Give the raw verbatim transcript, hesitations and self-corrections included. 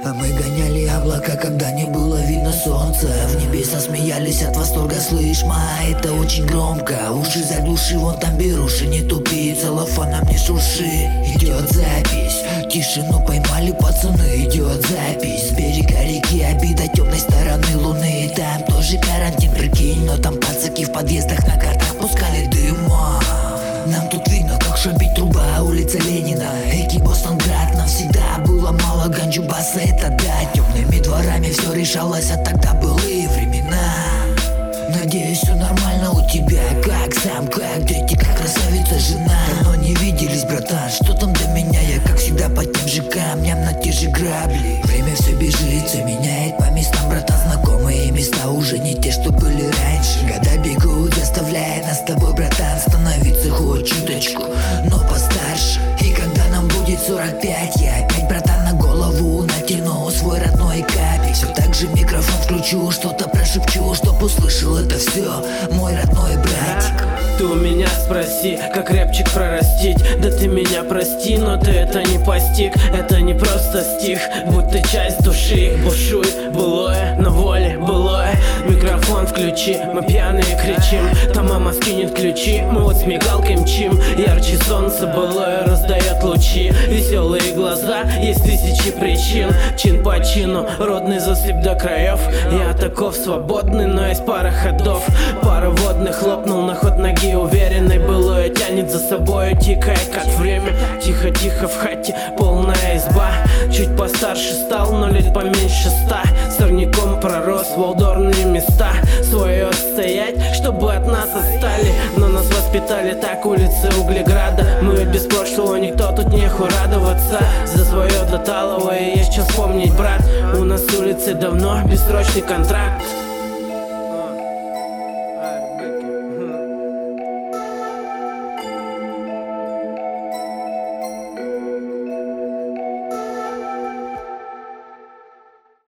А мы гоняли облака, когда не было видно солнца. В небеса смеялись от восторга, слышь, ма, это очень громко. Уши заглуши, вон там беруши, не тупи, целлофаном не шурши. Идет запись, тишину поймали пацаны. Идет запись, с берега реки обида темной стороны луны. Там тоже карантин, прикинь, но там пацаки в подъездах на картах пускали дыма. Нам тут видно, как шумит труба, улица Ленина, Эки, Бостонград. Навсегда было мало ганджубаса, это да. Темными дворами все решалось, а тогда былые времена. Надеюсь, все нормально у тебя, как сам, как дети, как красавица жена. Давно не виделись, братан, что там до меня? Я как всегда по тем же камням, на те же грабли. Время все бежит, все меняет по местам, братан. Знакомые места уже не те, что были раньше. Года бегут, заставляя нас с тобой, братан, становиться хоть чуточку, но постарше. И когда нам будет сорок пять, я опять, братан, на голову натяну свой родной капель. Все так же микрофон включу, что-то прошепчу, чтоб услышал это все мой родной братик. Ты у меня спроси, как рэпчик прорастить. Да ты меня прости, но ты это не постиг. Это не просто стих, будь ты часть души. Бушуй, былое, на воле былое. Микрофон включи, мы пьяные кричим. Там мама скинет ключи, мы вот с мигалкой мчим. Ярче солнце былое раздает лучи. Веселые глаза, есть тысячи причин. Чин по чину, родный засыпь до краев. Я таков свободный, но есть пара ходов. Пара водных хлопнул на ход ноги уверенной. Былое тянет за собой, тикая как время. Тихо-тихо в хате, полная изба. Чуть постарше стал, но лет поменьше ста. Сорняком пророс в волдорные места. Свое стоять, чтобы от нас отстали. Но нас воспитали так улицы Углеграда. Мы ведь без прошлого, никто тут неху радоваться. За свое доталовое есть что вспомнить, брат. У нас с улицы давно бессрочный контракт.